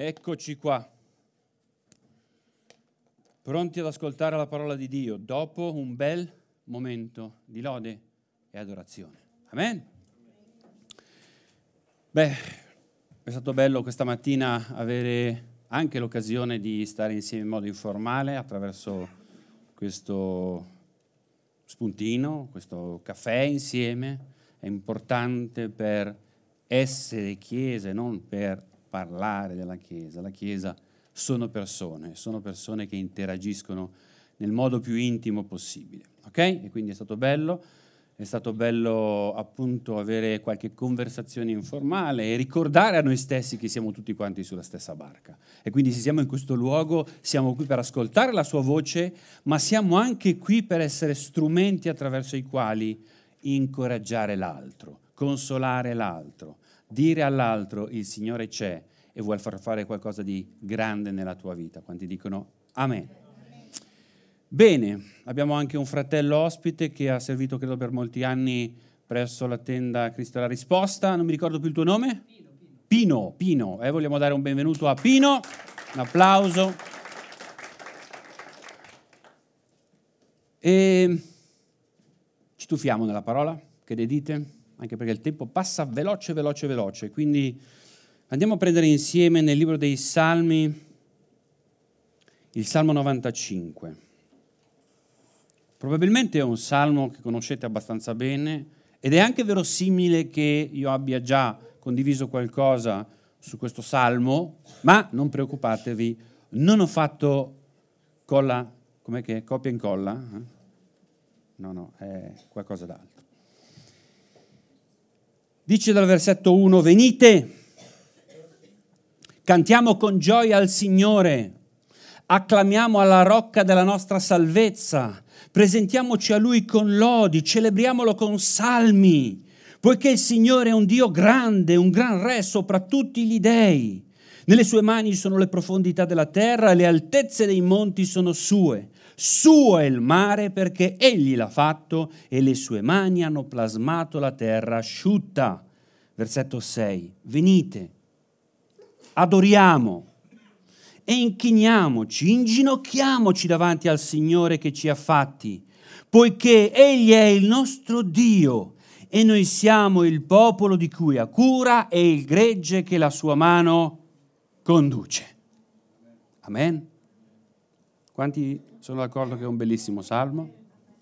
Eccoci qua, pronti ad ascoltare la parola di Dio dopo un bel momento di lode e adorazione. Amen? Beh, è stato bello questa mattina avere anche l'occasione di stare insieme in modo informale attraverso questo spuntino, questo caffè insieme. È importante per essere Chiesa e non per parlare della Chiesa. La Chiesa sono persone che interagiscono nel modo più intimo possibile, ok? E quindi è stato bello appunto avere qualche conversazione informale e ricordare a noi stessi che siamo tutti quanti sulla stessa barca. E quindi se siamo in questo luogo, siamo qui per ascoltare la sua voce, ma siamo anche qui per essere strumenti attraverso i quali incoraggiare l'altro, consolare l'altro, dire all'altro il Signore c'è e vuol far fare qualcosa di grande nella tua vita. Quanti dicono Amen? Bene, abbiamo anche un fratello ospite che ha servito credo per molti anni presso la tenda Cristo è la risposta. Non mi ricordo più il tuo nome? Pino. Vogliamo dare un benvenuto a Pino, un applauso. E ci tuffiamo nella parola, che ne dite? Anche perché il tempo passa veloce, quindi andiamo a prendere insieme nel libro dei Salmi il Salmo 95. Probabilmente è un salmo che conoscete abbastanza bene ed è anche verosimile che io abbia già condiviso qualcosa su questo salmo, ma non preoccupatevi, non ho fatto copia e incolla? No, è qualcosa d'altro. Dice dal versetto 1, venite, cantiamo con gioia al Signore, acclamiamo alla rocca della nostra salvezza, presentiamoci a Lui con lodi, celebriamolo con salmi, poiché il Signore è un Dio grande, un gran Re sopra tutti gli dei. Nelle sue mani sono le profondità della terra, le altezze dei monti sono sue. Suo è il mare perché Egli l'ha fatto e le sue mani hanno plasmato la terra asciutta. Versetto 6. Venite, adoriamo e inchiniamoci, inginocchiamoci davanti al Signore che ci ha fatti, poiché Egli è il nostro Dio e noi siamo il popolo di cui ha cura e il gregge che la sua mano conduce. Amen. Quanti sono d'accordo che è un bellissimo salmo?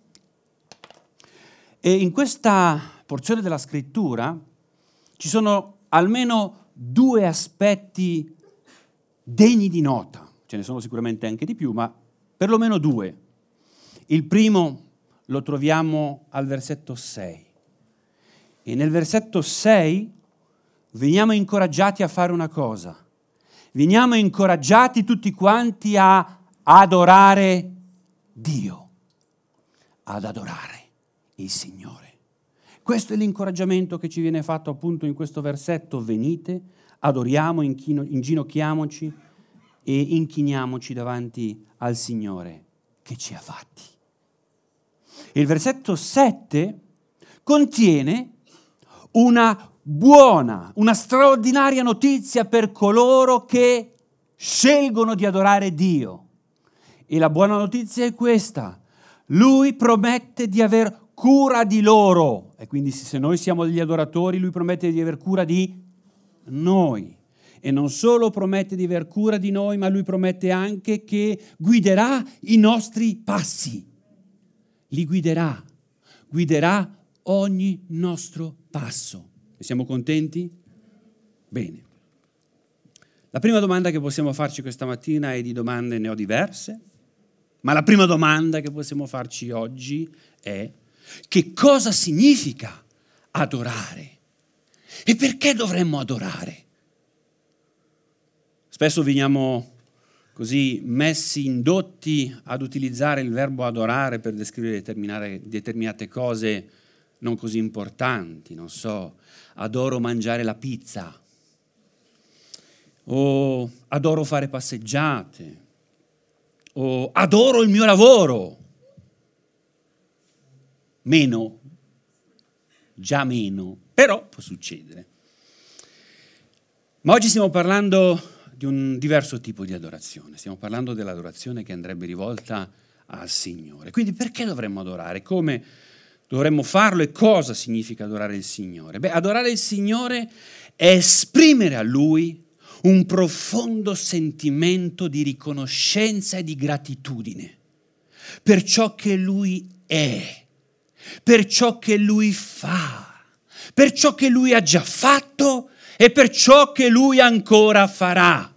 E in questa porzione della scrittura ci sono almeno due aspetti degni di nota. Ce ne sono sicuramente anche di più, ma perlomeno due. Il primo lo troviamo al versetto 6. E nel versetto 6 veniamo incoraggiati a fare una cosa. Veniamo incoraggiati tutti quanti a adorare Dio, ad adorare il Signore. Questo è l'incoraggiamento che ci viene fatto appunto in questo versetto. Venite, adoriamo, inginocchiamoci e inchiniamoci davanti al Signore che ci ha fatti. Il versetto 7 contiene una buona, una straordinaria notizia per coloro che scelgono di adorare Dio. E la buona notizia è questa: Lui promette di aver cura di loro. E quindi se noi siamo degli adoratori, Lui promette di aver cura di noi. E non solo promette di aver cura di noi, ma Lui promette anche che guiderà i nostri passi. Li guiderà ogni nostro passo. E siamo contenti? Bene. La prima domanda che possiamo farci questa mattina, e di domande ne ho diverse, ma la prima domanda che possiamo farci oggi è: che cosa significa adorare? E perché dovremmo adorare? Spesso veniamo così indotti ad utilizzare il verbo adorare per descrivere determinate cose non così importanti. Non so, adoro mangiare la pizza, o adoro fare passeggiate, o adoro il mio lavoro. Già meno, però può succedere. Ma oggi stiamo parlando di un diverso tipo di adorazione. Stiamo parlando dell'adorazione che andrebbe rivolta al Signore. Quindi perché dovremmo adorare? Come dovremmo farlo e cosa significa adorare il Signore? Adorare il Signore è esprimere a Lui un profondo sentimento di riconoscenza e di gratitudine per ciò che Lui è, per ciò che Lui fa, per ciò che Lui ha già fatto e per ciò che Lui ancora farà.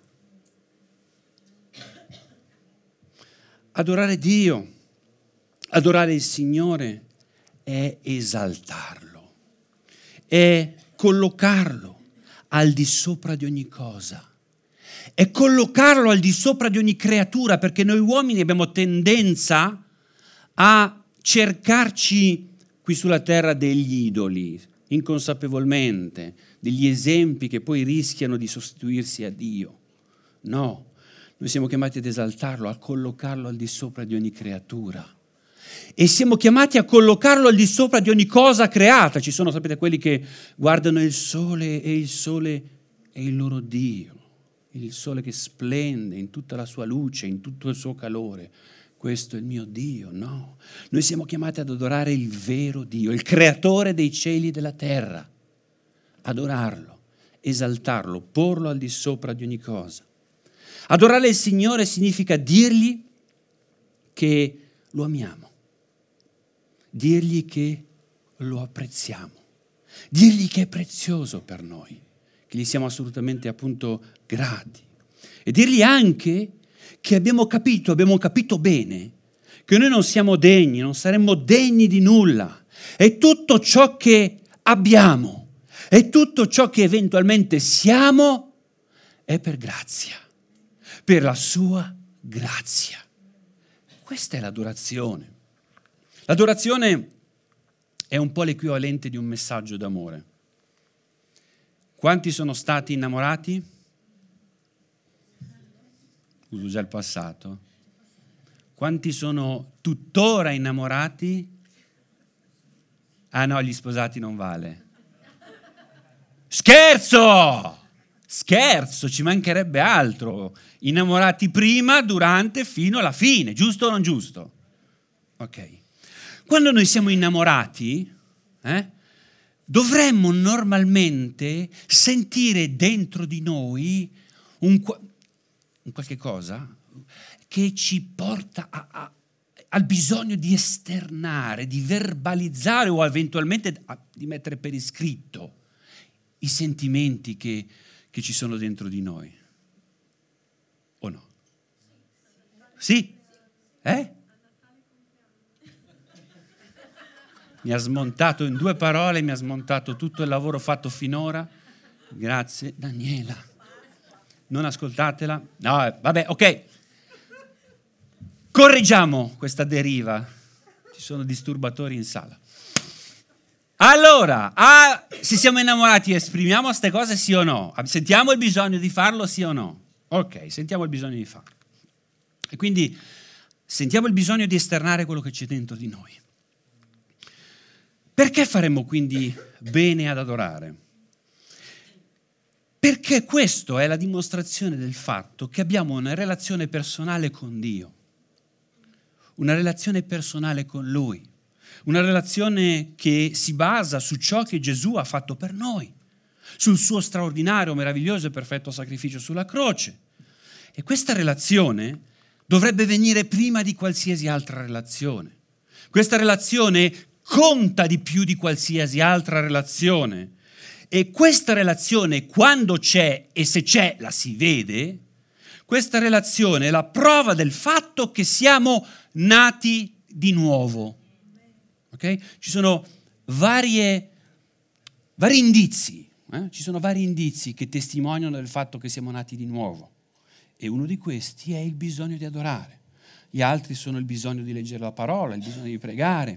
Adorare Dio, adorare il Signore è esaltarlo, è collocarlo al di sopra di ogni cosa, è collocarlo al di sopra di ogni creatura, perché noi uomini abbiamo tendenza a cercarci qui sulla terra degli idoli, inconsapevolmente, degli esempi che poi rischiano di sostituirsi a Dio. No, noi siamo chiamati ad esaltarlo, a collocarlo al di sopra di ogni creatura. E siamo chiamati a collocarlo al di sopra di ogni cosa creata. Ci sono, sapete, quelli che guardano il sole è il loro Dio, il sole che splende in tutta la sua luce, in tutto il suo calore. Questo è il mio Dio. No, noi siamo chiamati ad adorare il vero Dio, il creatore dei cieli e della terra. Adorarlo, esaltarlo, porlo al di sopra di ogni cosa. Adorare il Signore significa dirgli che lo amiamo, dirgli che lo apprezziamo, dirgli che è prezioso per noi, che gli siamo assolutamente appunto grati, e dirgli anche che abbiamo capito bene che noi non siamo degni, non saremmo degni di nulla, e tutto ciò che abbiamo e tutto ciò che eventualmente siamo è per grazia, per la sua grazia. Questa è l'adorazione. L'adorazione è un po' l'equivalente di un messaggio d'amore. Quanti sono stati innamorati? Uso già il passato. Quanti sono tuttora innamorati? Ah no, gli sposati non vale. Scherzo! Scherzo, ci mancherebbe altro. Innamorati prima, durante, fino alla fine, giusto o non giusto? Ok. Quando noi siamo innamorati, dovremmo normalmente sentire dentro di noi un qualche cosa che ci porta al bisogno di esternare, di verbalizzare o eventualmente di mettere per iscritto i sentimenti che ci sono dentro di noi. O no? Sì? Mi ha smontato in 2 parole, mi ha smontato tutto il lavoro fatto finora. Grazie, Daniela. Non ascoltatela. No, vabbè, ok. Correggiamo questa deriva. Ci sono disturbatori in sala. Allora, se siamo innamorati esprimiamo queste cose sì o no? Sentiamo il bisogno di farlo sì o no? Ok, sentiamo il bisogno di farlo. E quindi sentiamo il bisogno di esternare quello che c'è dentro di noi. Perché faremmo quindi bene ad adorare? Perché questo è la dimostrazione del fatto che abbiamo una relazione personale con Dio, una relazione personale con Lui, una relazione che si basa su ciò che Gesù ha fatto per noi, sul suo straordinario, meraviglioso e perfetto sacrificio sulla croce. E questa relazione dovrebbe venire prima di qualsiasi altra relazione. Questa relazione conta di più di qualsiasi altra relazione. E questa relazione, quando c'è, e se c'è la si vede, questa relazione è la prova del fatto che siamo nati di nuovo. Okay? Ci sono vari indizi, ci sono vari indizi che testimoniano del fatto che siamo nati di nuovo. E uno di questi è il bisogno di adorare. Gli altri sono il bisogno di leggere la parola, il bisogno di pregare.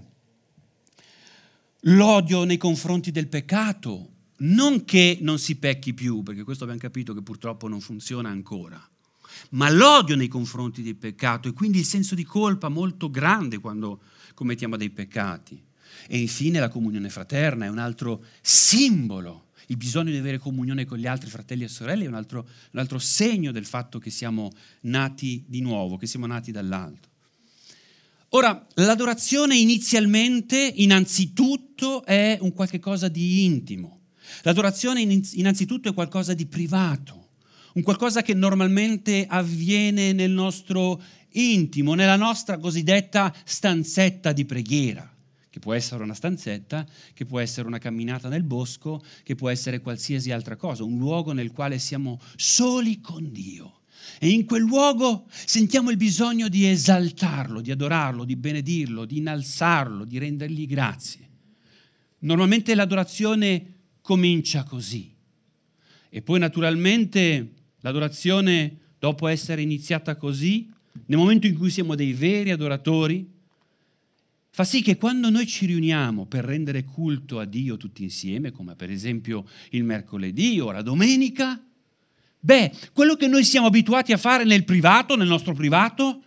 L'odio nei confronti del peccato, non che non si pecchi più, perché questo abbiamo capito che purtroppo non funziona ancora, ma l'odio nei confronti del peccato e quindi il senso di colpa molto grande quando commettiamo dei peccati. E infine la comunione fraterna è un altro simbolo Il bisogno di avere comunione con gli altri fratelli e sorelle è un altro segno del fatto che siamo nati di nuovo, che siamo nati dall'alto. Ora, l'adorazione inizialmente, innanzitutto, è un qualche cosa di intimo. L'adorazione innanzitutto è qualcosa di privato, un qualcosa che normalmente avviene nel nostro intimo, nella nostra cosiddetta stanzetta di preghiera, che può essere una stanzetta, che può essere una camminata nel bosco, che può essere qualsiasi altra cosa, un luogo nel quale siamo soli con Dio. E in quel luogo sentiamo il bisogno di esaltarlo, di adorarlo, di benedirlo, di innalzarlo, di rendergli grazie. Normalmente l'adorazione comincia così. E poi naturalmente l'adorazione, dopo essere iniziata così, nel momento in cui siamo dei veri adoratori, fa sì che quando noi ci riuniamo per rendere culto a Dio tutti insieme, come per esempio il mercoledì o la domenica, quello che noi siamo abituati a fare nel privato, nel nostro privato,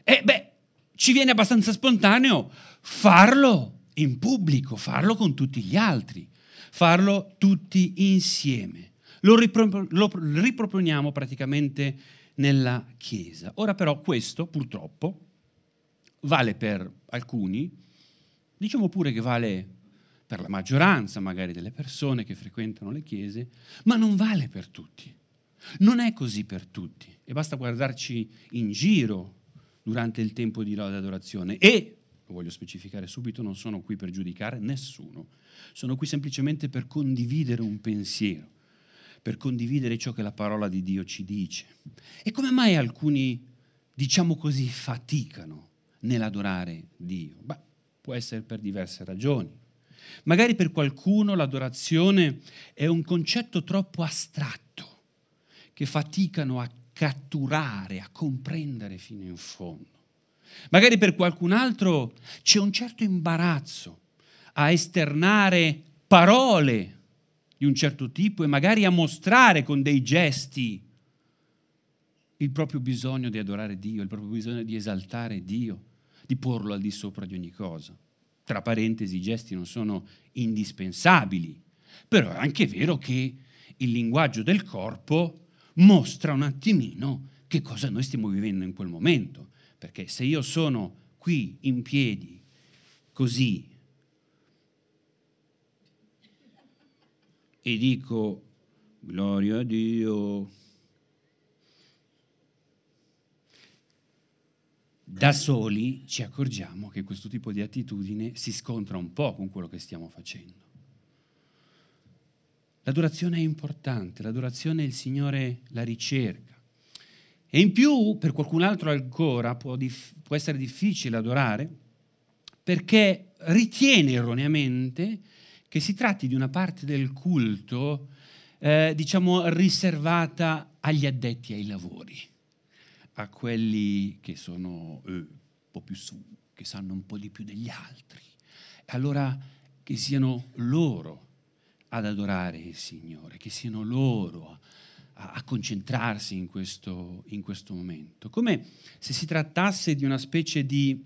ci viene abbastanza spontaneo farlo in pubblico, farlo con tutti gli altri, farlo tutti insieme. Lo riproponiamo praticamente nella Chiesa. Ora però questo, purtroppo, vale per alcuni, diciamo pure che vale per la maggioranza magari delle persone che frequentano le chiese, ma non vale per tutti. Non è così per tutti e basta guardarci in giro durante il tempo di lode e adorazione. E, lo voglio specificare subito, non sono qui per giudicare nessuno, sono qui semplicemente per condividere un pensiero, per condividere ciò che la parola di Dio ci dice. E come mai alcuni, diciamo così, faticano nell'adorare Dio? Può essere per diverse ragioni. Magari per qualcuno l'adorazione è un concetto troppo astratto, che faticano a catturare, a comprendere fino in fondo. Magari per qualcun altro c'è un certo imbarazzo a esternare parole di un certo tipo e magari a mostrare con dei gesti il proprio bisogno di adorare Dio, il proprio bisogno di esaltare Dio, di porlo al di sopra di ogni cosa. Tra parentesi, i gesti non sono indispensabili, però è anche vero che il linguaggio del corpo mostra un attimino che cosa noi stiamo vivendo in quel momento, perché se io sono qui in piedi così e dico gloria a Dio, da soli ci accorgiamo che questo tipo di attitudine si scontra un po' con quello che stiamo facendo. L'adorazione è importante, l'adorazione il Signore la ricerca. E in più, per qualcun altro ancora, può essere difficile adorare perché ritiene erroneamente che si tratti di una parte del culto, riservata agli addetti ai lavori, a quelli che sono un po' più su, che sanno un po' di più degli altri. Allora che siano loro ad adorare il Signore, che siano loro a concentrarsi in questo momento. Come se si trattasse di una specie di,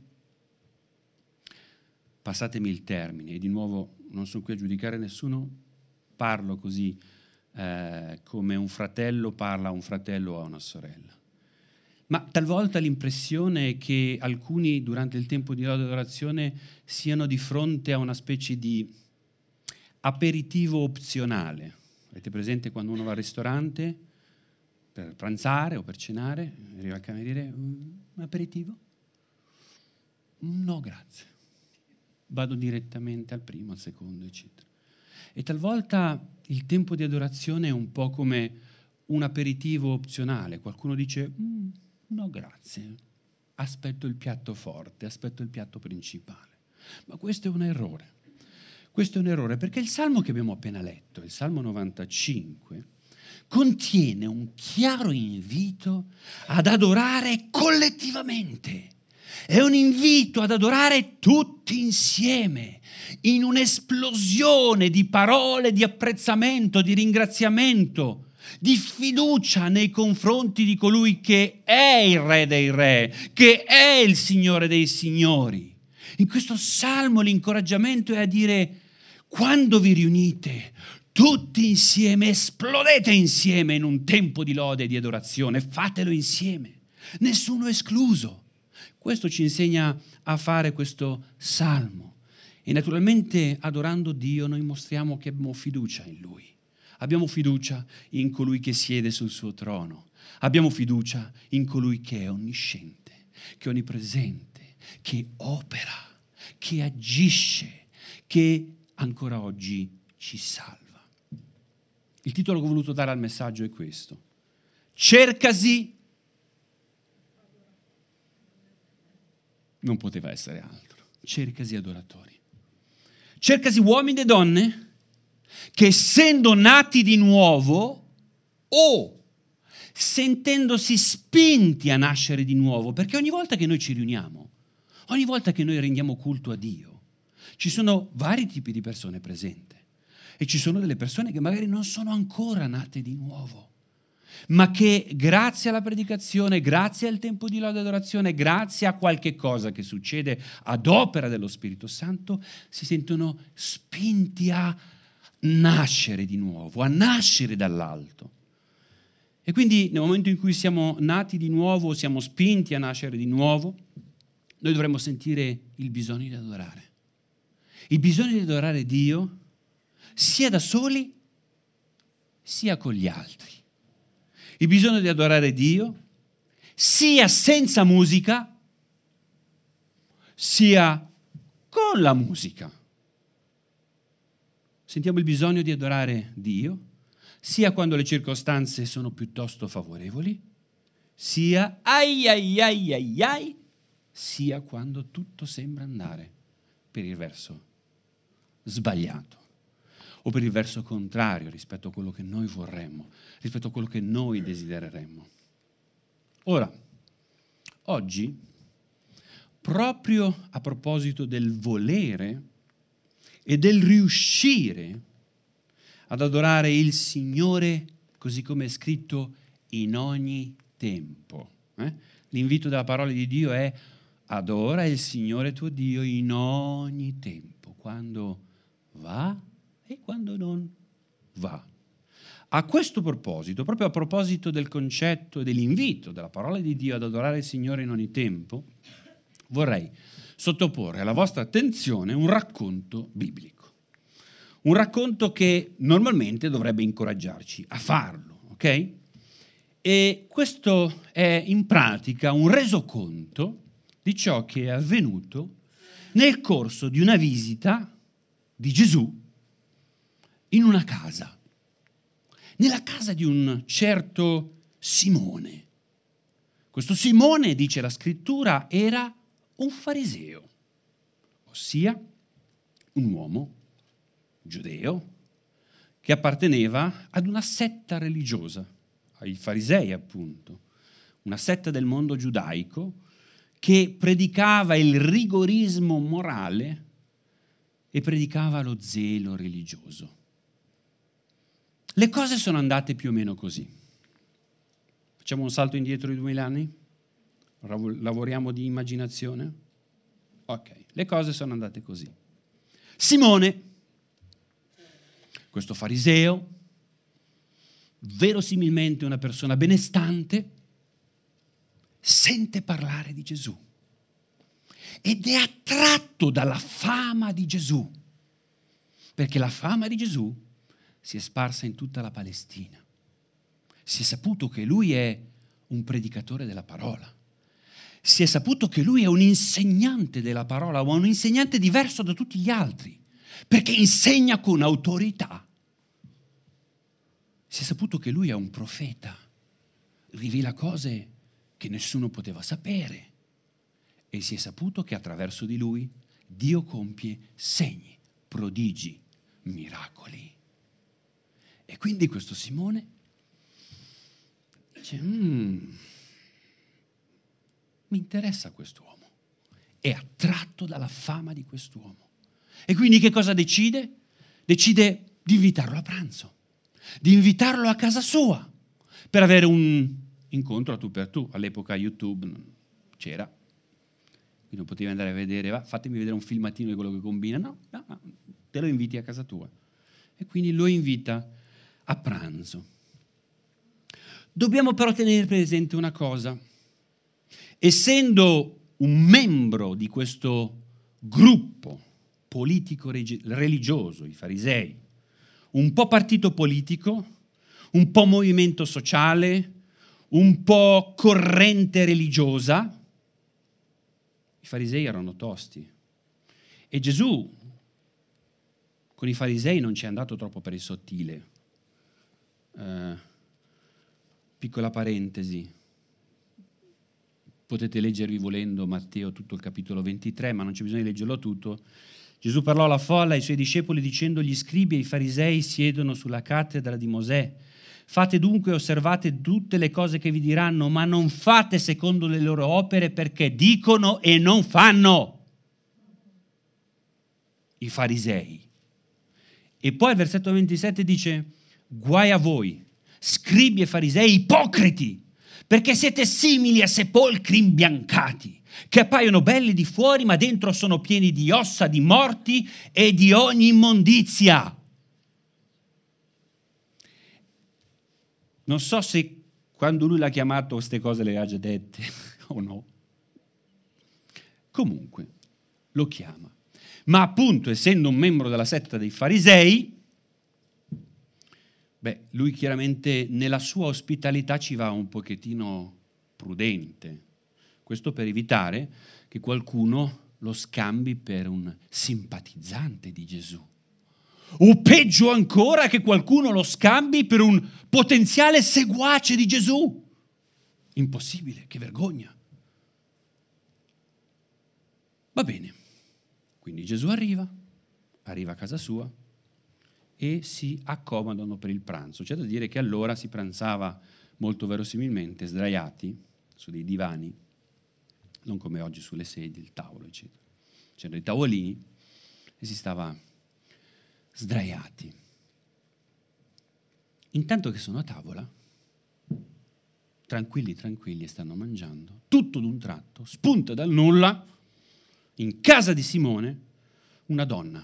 passatemi il termine, e di nuovo non sono qui a giudicare nessuno, parlo così come un fratello parla a un fratello o a una sorella. Ma talvolta l'impressione è che alcuni durante il tempo di lode e adorazione siano di fronte a una specie di aperitivo opzionale. Avete presente quando uno va al ristorante per pranzare o per cenare, arriva il cameriere, un aperitivo? No, grazie. Vado direttamente al primo, al secondo, eccetera. E talvolta il tempo di adorazione è un po' come un aperitivo opzionale. Qualcuno dice, no, grazie, aspetto il piatto forte, aspetto il piatto principale. Ma questo è un errore. Questo è un errore perché il Salmo che abbiamo appena letto, il Salmo 95, contiene un chiaro invito ad adorare collettivamente. È un invito ad adorare tutti insieme, in un'esplosione di parole, di apprezzamento, di ringraziamento, di fiducia nei confronti di colui che è il Re dei Re, che è il Signore dei Signori. In questo Salmo l'incoraggiamento è a dire: quando vi riunite, tutti insieme, esplodete insieme in un tempo di lode e di adorazione, fatelo insieme, nessuno escluso. Questo ci insegna a fare questo salmo. E naturalmente adorando Dio noi mostriamo che abbiamo fiducia in Lui. Abbiamo fiducia in colui che siede sul suo trono. Abbiamo fiducia in colui che è onnisciente, che è onnipresente, che opera, che agisce, che ancora oggi ci salva. Il titolo che ho voluto dare al messaggio è questo. Cercasi. Non poteva essere altro. Cercasi adoratori. Cercasi uomini e donne che essendo nati di nuovo o sentendosi spinti a nascere di nuovo, perché ogni volta che noi ci riuniamo, ogni volta che noi rendiamo culto a Dio, ci sono vari tipi di persone presenti e ci sono delle persone che magari non sono ancora nate di nuovo, ma che grazie alla predicazione, grazie al tempo di lode e adorazione, grazie a qualche cosa che succede ad opera dello Spirito Santo, si sentono spinti a nascere di nuovo, a nascere dall'alto. E quindi nel momento in cui siamo nati di nuovo, siamo spinti a nascere di nuovo, noi dovremmo sentire il bisogno di adorare. Il bisogno di adorare Dio sia da soli sia con gli altri. Il bisogno di adorare Dio sia senza musica sia con la musica. Sentiamo il bisogno di adorare Dio sia quando le circostanze sono piuttosto favorevoli, sia sia quando tutto sembra andare per il verso sbagliato o per il verso contrario rispetto a quello che noi vorremmo, rispetto a quello che noi desidereremmo. Ora, oggi, proprio a proposito del volere e del riuscire ad adorare il Signore, così come è scritto, in ogni tempo. L'invito della parola di Dio è adora il Signore tuo Dio in ogni tempo, quando va e quando non va. A questo proposito, proprio a proposito del concetto e dell'invito della parola di Dio ad adorare il Signore in ogni tempo, vorrei sottoporre alla vostra attenzione un racconto biblico. Un racconto che normalmente dovrebbe incoraggiarci a farlo, ok? E questo è in pratica un resoconto di ciò che è avvenuto nel corso di una visita di Gesù in una casa, nella casa di un certo Simone. Questo Simone, dice la scrittura, era un fariseo, ossia un uomo giudeo che apparteneva ad una setta religiosa, ai farisei appunto, una setta del mondo giudaico che predicava il rigorismo morale e predicava lo zelo religioso. Le cose sono andate più o meno così. Facciamo un salto indietro di 2000 anni? Lavoriamo di immaginazione? Ok, le cose sono andate così. Simone, questo fariseo, verosimilmente una persona benestante, sente parlare di Gesù ed è attratto dalla fama di Gesù, perché la fama di Gesù si è sparsa in tutta la Palestina. Si è saputo che lui è un predicatore della parola. Si è saputo che lui è un insegnante della parola, ma un insegnante diverso da tutti gli altri, perché insegna con autorità. Si è saputo che lui è un profeta, rivela cose che nessuno poteva sapere, e si è saputo che attraverso di lui Dio compie segni, prodigi, miracoli. E quindi questo Simone dice, mi interessa quest'uomo, è attratto dalla fama di quest'uomo. E quindi che cosa decide? Decide di invitarlo a pranzo, di invitarlo a casa sua per avere un incontro a tu per tu. All'epoca YouTube c'era, quindi non potevi andare a vedere, fatemi vedere un filmatino di quello che combina, no, te lo inviti a casa tua. e quindi lo invita a pranzo. Dobbiamo però tenere presente una cosa. Essendo un membro di questo gruppo politico religioso, i farisei, un po' partito politico, un po' movimento sociale, un po' corrente religiosa, i farisei erano tosti. E Gesù con i farisei non ci è andato troppo per il sottile. Piccola parentesi, potete leggervi volendo Matteo tutto il capitolo 23, ma non c'è bisogno di leggerlo tutto. Gesù parlò alla folla e ai suoi discepoli dicendo: gli scribi e i farisei siedono sulla cattedra di Mosè. Fate dunque e osservate tutte le cose che vi diranno, ma non fate secondo le loro opere, perché dicono e non fanno. I farisei. E poi al versetto 27 dice: guai a voi, scribi e farisei ipocriti, perché siete simili a sepolcri imbiancati, che appaiono belli di fuori, ma dentro sono pieni di ossa di morti e di ogni immondizia. Non so se quando lui l'ha chiamato queste cose le ha già dette o no. Comunque, lo chiama. Ma appunto, essendo un membro della setta dei farisei, lui chiaramente nella sua ospitalità ci va un pochettino prudente. Questo per evitare che qualcuno lo scambi per un simpatizzante di Gesù. O peggio ancora, che qualcuno lo scambi per un potenziale seguace di Gesù. Impossibile, che vergogna. Va bene. Quindi Gesù arriva a casa sua e si accomodano per il pranzo. C'è da dire che allora si pranzava molto verosimilmente sdraiati su dei divani, non come oggi sulle sedie, il tavolo, eccetera. C'erano dei tavolini e si stava sdraiati. Intanto che sono a tavola, tranquilli e stanno mangiando, tutto d'un tratto spunta dal nulla in casa di Simone una donna,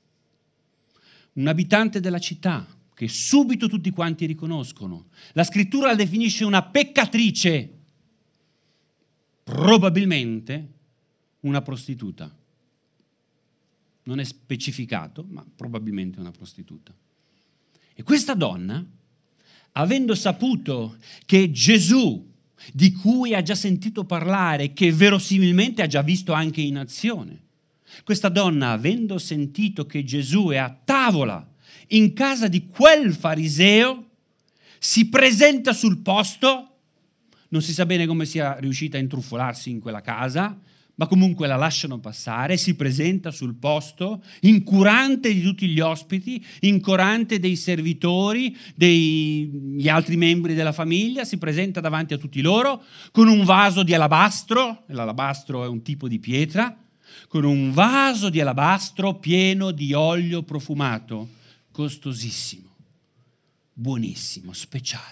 un abitante della città che subito tutti quanti riconoscono. La scrittura la definisce una peccatrice, probabilmente una prostituta. Non è specificato, ma probabilmente una prostituta. E questa donna, avendo saputo che Gesù, di cui ha già sentito parlare, che verosimilmente ha già visto anche in azione, questa donna, avendo sentito che Gesù è a tavola in casa di quel fariseo, si presenta sul posto, non si sa bene come sia riuscita a intrufolarsi in quella casa, ma comunque la lasciano passare, si presenta sul posto, incurante di tutti gli ospiti, incurante dei servitori, degli altri membri della famiglia, si presenta davanti a tutti loro con un vaso di alabastro, l'alabastro è un tipo di pietra, con un vaso di alabastro pieno di olio profumato, costosissimo, buonissimo, speciale.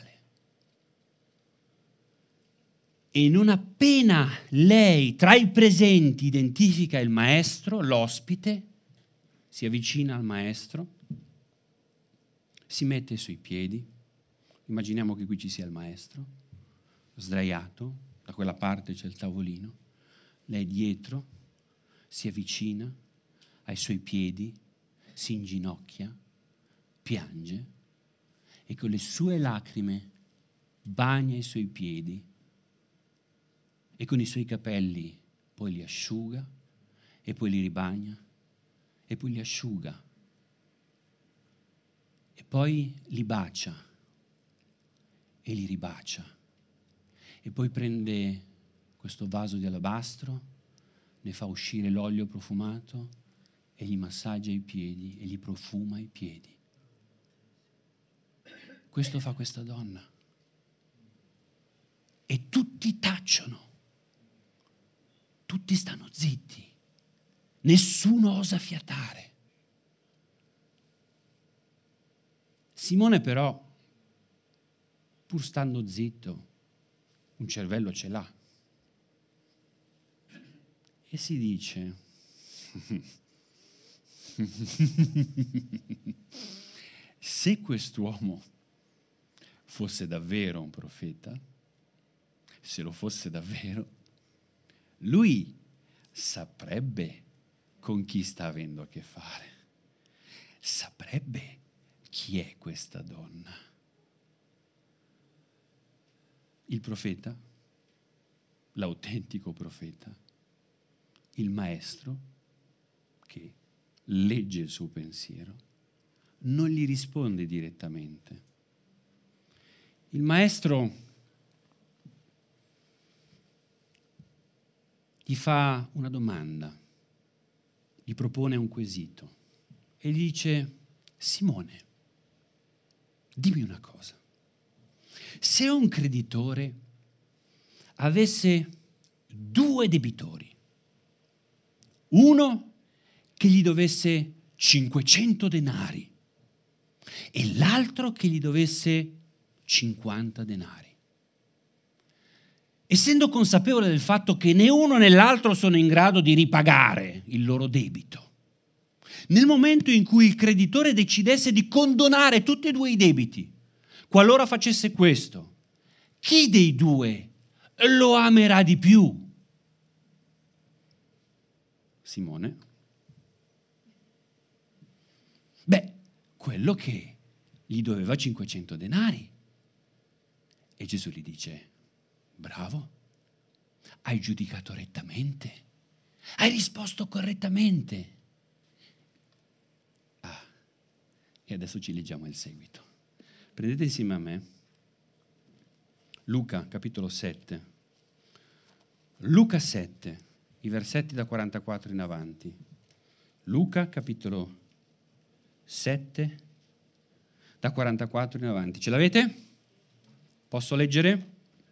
E non appena lei tra i presenti identifica il maestro, l'ospite, si avvicina al maestro, si mette ai suoi piedi, immaginiamo che qui ci sia il maestro, sdraiato, da quella parte c'è il tavolino, lei dietro, si avvicina ai suoi piedi, si inginocchia, piange e con le sue lacrime bagna i suoi piedi e con i suoi capelli poi li asciuga e poi li ribagna e poi li asciuga e poi li bacia e li ribacia e poi prende questo vaso di alabastro, ne fa uscire l'olio profumato e gli massaggia i piedi e gli profuma i piedi. Questo fa questa donna e tutti tacciono. Tutti stanno zitti, nessuno osa fiatare. Simone però, pur stando zitto, un cervello ce l'ha e si dice se quest'uomo fosse davvero un profeta, se lo fosse davvero, lui saprebbe con chi sta avendo a che fare, saprebbe chi è questa donna. Il profeta, l'autentico profeta, il maestro che legge il suo pensiero, non gli risponde direttamente. Il maestro gli fa una domanda, gli propone un quesito e gli dice: Simone, dimmi una cosa. Se un creditore avesse 2 debitori, uno che gli dovesse 500 denari e l'altro che gli dovesse 50 denari, essendo consapevole del fatto che né uno né l'altro sono in grado di ripagare il loro debito, nel momento in cui il creditore decidesse di condonare tutti e 2 i debiti, qualora facesse questo, chi dei 2 lo amerà di più? Simone? Beh, quello che gli doveva 500 denari. E Gesù gli dice: bravo, hai giudicato rettamente, hai risposto correttamente. E adesso ci leggiamo il seguito. Prendete insieme a me Luca, capitolo 7. Luca 7, i versetti da 44 in avanti. Luca, capitolo 7, da 44 in avanti. Ce l'avete? Posso leggere?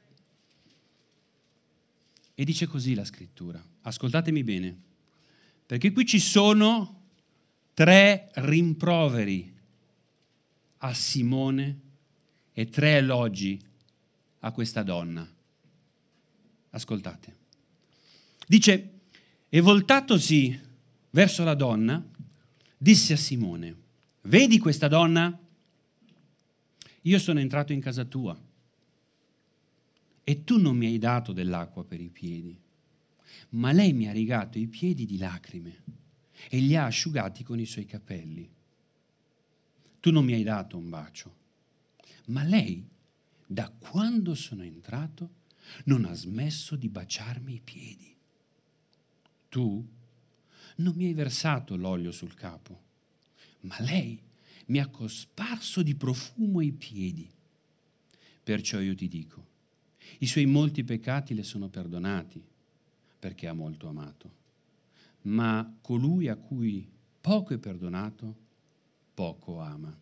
E dice così la scrittura. Ascoltatemi bene, perché qui ci sono 3 rimproveri a Simone e 3 elogi a questa donna. Ascoltate. Dice: e voltatosi verso la donna, disse a Simone: vedi questa donna? Io sono entrato in casa tua e tu non mi hai dato dell'acqua per i piedi, ma lei mi ha rigato i piedi di lacrime e li ha asciugati con i suoi capelli. Tu non mi hai dato un bacio, ma lei, da quando sono entrato, non ha smesso di baciarmi i piedi. Tu non mi hai versato l'olio sul capo, ma lei mi ha cosparso di profumo i piedi. Perciò io ti dico, i suoi molti peccati le sono perdonati, perché ha molto amato. Ma colui a cui poco è perdonato, poco ama.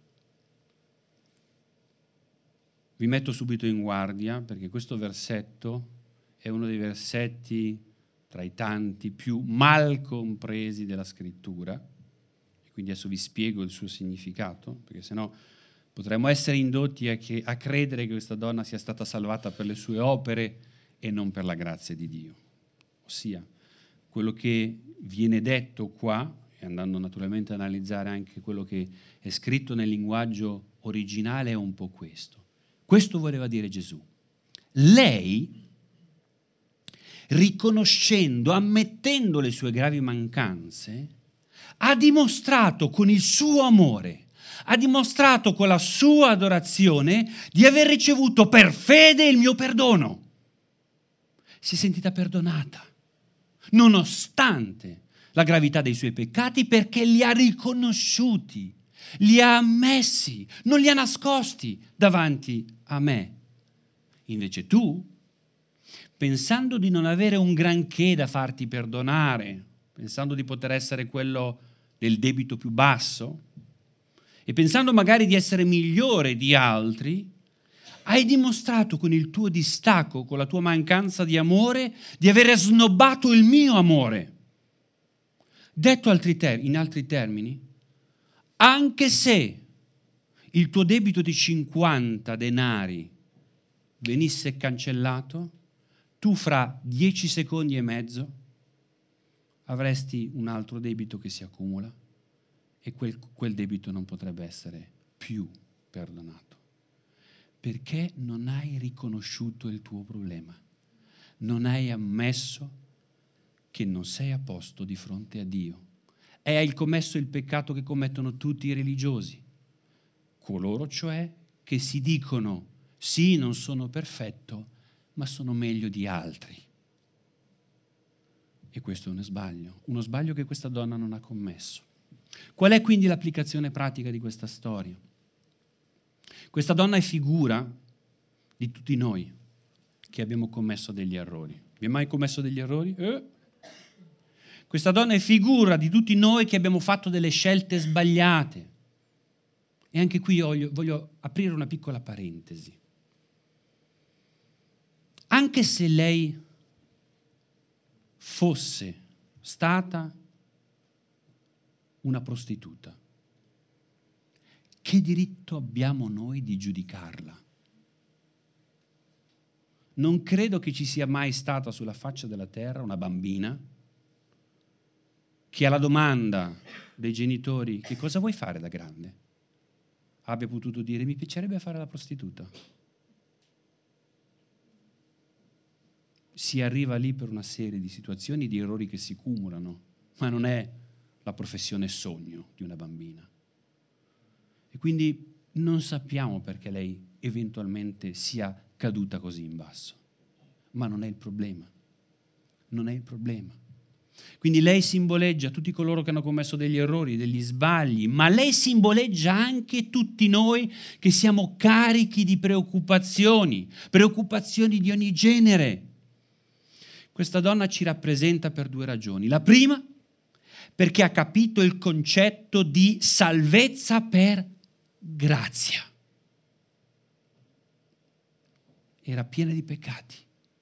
Vi metto subito in guardia, perché questo versetto è uno dei versetti tra i tanti più mal compresi della scrittura, e quindi adesso vi spiego il suo significato, perché sennò potremmo essere indotti a credere che questa donna sia stata salvata per le sue opere e non per la grazia di Dio. Ossia, quello che viene detto qua, e andando naturalmente ad analizzare anche quello che è scritto nel linguaggio originale, è un po' questo. Questo voleva dire Gesù. Lei, riconoscendo, ammettendo le sue gravi mancanze, ha dimostrato con il suo amore, ha dimostrato con la sua adorazione di aver ricevuto per fede il mio perdono. Si è sentita perdonata, nonostante la gravità dei suoi peccati, perché li ha riconosciuti, li ha ammessi, non li ha nascosti davanti a me. Invece tu, pensando di non avere un granché da farti perdonare, pensando di poter essere quello del debito più basso, e pensando magari di essere migliore di altri, hai dimostrato con il tuo distacco, con la tua mancanza di amore, di avere snobbato il mio amore. Detto in altri termini, anche se il tuo debito di 50 denari venisse cancellato, tu fra 10 secondi e mezzo avresti un altro debito che si accumula e quel debito non potrebbe essere più perdonato, perché non hai riconosciuto il tuo problema, non hai ammesso che non sei a posto di fronte a Dio e hai commesso il peccato che commettono tutti i religiosi, coloro cioè che si dicono sì, non sono perfetto, ma sono meglio di altri. E questo è uno sbaglio che questa donna non ha commesso. Qual è quindi l'applicazione pratica di questa storia? Questa donna è figura di tutti noi che abbiamo commesso degli errori. Abbiamo mai commesso degli errori? Questa donna è figura di tutti noi che abbiamo fatto delle scelte sbagliate. E anche qui voglio aprire una piccola parentesi. Anche se lei fosse stata una prostituta, che diritto abbiamo noi di giudicarla? Non credo che ci sia mai stata sulla faccia della terra una bambina che alla domanda dei genitori che cosa vuoi fare da grande abbia potuto dire mi piacerebbe fare la prostituta. Si arriva lì per una serie di situazioni, di errori che si cumulano, ma non è la professione sogno di una bambina. E quindi non sappiamo perché lei eventualmente sia caduta così in basso, ma non è il problema. Non è il problema. Quindi lei simboleggia tutti coloro che hanno commesso degli errori, degli sbagli, ma lei simboleggia anche tutti noi che siamo carichi di preoccupazioni di ogni genere. Questa donna ci rappresenta per due ragioni. La prima, perché ha capito il concetto di salvezza per grazia. Era piena di peccati,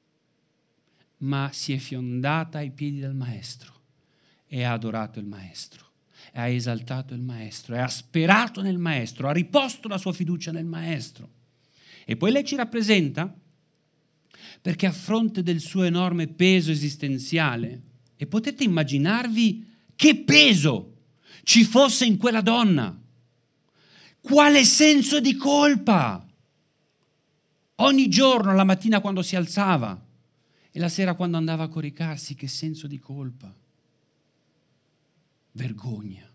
ma si è fiondata ai piedi del Maestro e ha adorato il Maestro, e ha esaltato il Maestro, e ha sperato nel Maestro, ha riposto la sua fiducia nel Maestro. E poi lei ci rappresenta perché a fronte del suo enorme peso esistenziale, e potete immaginarvi che peso ci fosse in quella donna, quale senso di colpa! Ogni giorno, la mattina quando si alzava e la sera quando andava a coricarsi, che senso di colpa, vergogna,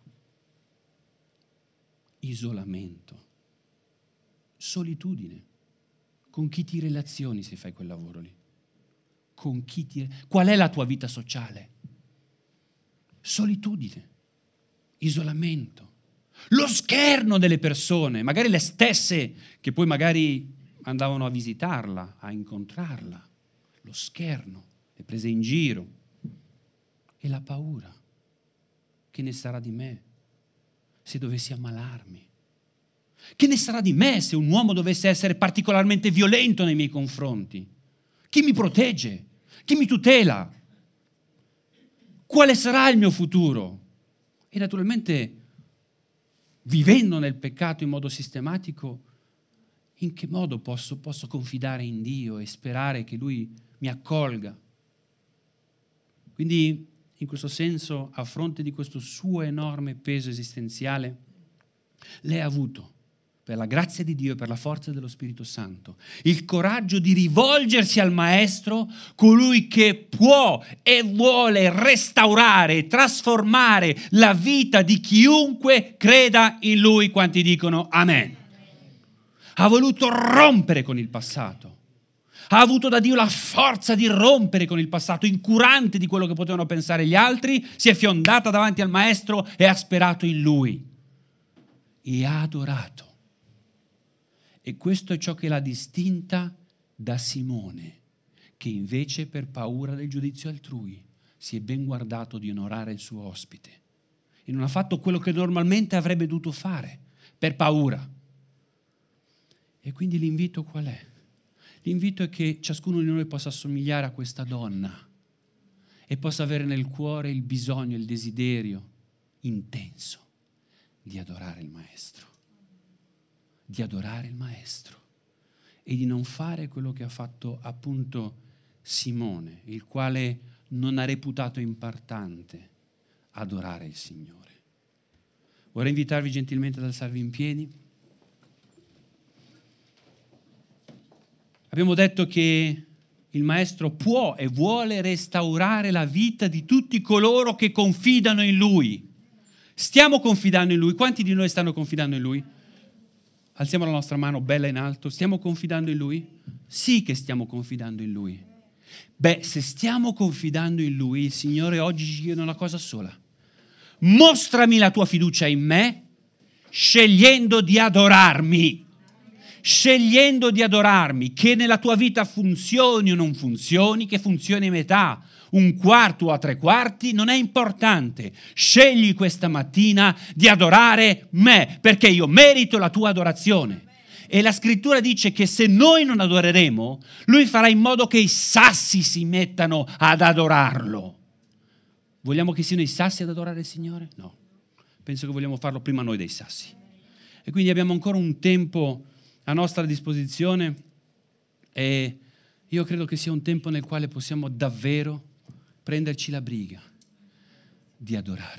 isolamento, solitudine. Con chi ti relazioni se fai quel lavoro lì? Qual è la tua vita sociale? Solitudine, isolamento, lo scherno delle persone, magari le stesse che poi magari andavano a visitarla, a incontrarla, lo scherno, le prese in giro e la paura. Che ne sarà di me se dovessi ammalarmi? Che ne sarà di me se un uomo dovesse essere particolarmente violento nei miei confronti? Chi mi protegge? Chi mi tutela? Quale sarà il mio futuro? E naturalmente, vivendo nel peccato in modo sistematico, in che modo posso confidare in Dio e sperare che Lui mi accolga? Quindi, in questo senso, a fronte di questo suo enorme peso esistenziale, lei ha avuto, per la grazia di Dio e per la forza dello Spirito Santo, il coraggio di rivolgersi al Maestro, colui che può e vuole restaurare e trasformare la vita di chiunque creda in Lui. Quanti dicono Amen? Ha voluto rompere con il passato. Ha avuto da Dio la forza di rompere con il passato, incurante di quello che potevano pensare gli altri, si è fiondata davanti al Maestro e ha sperato in Lui. E ha adorato. E questo è ciò che l'ha distinta da Simone, che invece per paura del giudizio altrui si è ben guardato di onorare il suo ospite. E non ha fatto quello che normalmente avrebbe dovuto fare, per paura. E quindi l'invito qual è? L'invito è che ciascuno di noi possa assomigliare a questa donna e possa avere nel cuore il bisogno, il desiderio intenso di adorare il Maestro. Di adorare il Maestro e di non fare quello che ha fatto appunto Simone, il quale non ha reputato importante adorare il Signore. Vorrei invitarvi gentilmente ad alzarvi in piedi. Abbiamo detto che il Maestro può e vuole restaurare la vita di tutti coloro che confidano in Lui. Stiamo confidando in Lui. Quanti di noi stanno confidando in Lui? Alziamo la nostra mano bella in alto. Stiamo confidando in Lui? Sì che stiamo confidando in Lui. Beh, se stiamo confidando in Lui, il Signore oggi ci chiede una cosa sola. Mostrami la tua fiducia in me, scegliendo di adorarmi. Scegliendo di adorarmi, che nella tua vita funzioni o non funzioni, che funzioni a metà, un quarto o a tre quarti, non è importante. Scegli questa mattina di adorare me, perché io merito la tua adorazione. E la scrittura dice che se noi non adoreremo, Lui farà in modo che i sassi si mettano ad adorarlo. Vogliamo che siano i sassi ad adorare il Signore? No. Penso che vogliamo farlo prima noi dei sassi. E quindi abbiamo ancora un tempo a nostra disposizione e io credo che sia un tempo nel quale possiamo davvero prenderci la briga di adorare.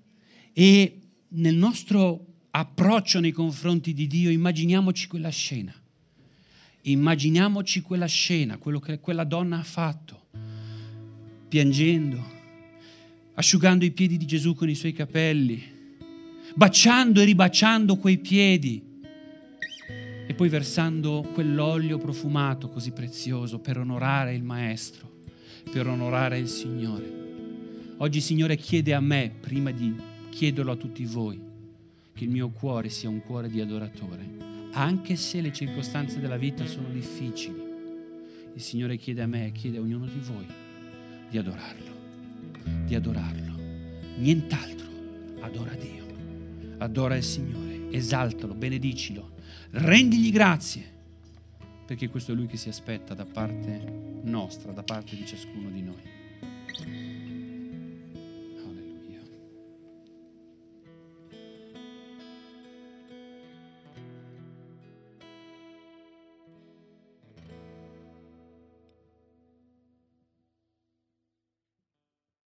E nel nostro approccio nei confronti di Dio immaginiamoci quella scena. Immaginiamoci quella scena, quello che quella donna ha fatto, piangendo, asciugando i piedi di Gesù con i suoi capelli, baciando e ribaciando quei piedi, e poi versando quell'olio profumato così prezioso per onorare il Maestro, per onorare il Signore. Oggi il Signore chiede a me, prima di chiederlo a tutti voi, che il mio cuore sia un cuore di adoratore, anche se le circostanze della vita sono difficili. Il Signore chiede a me e chiede a ognuno di voi di adorarlo, nient'altro. Adora Dio, adora il Signore, esaltalo, benedicilo. Rendigli grazie, perché questo è Lui che si aspetta da parte nostra, da parte di ciascuno di noi.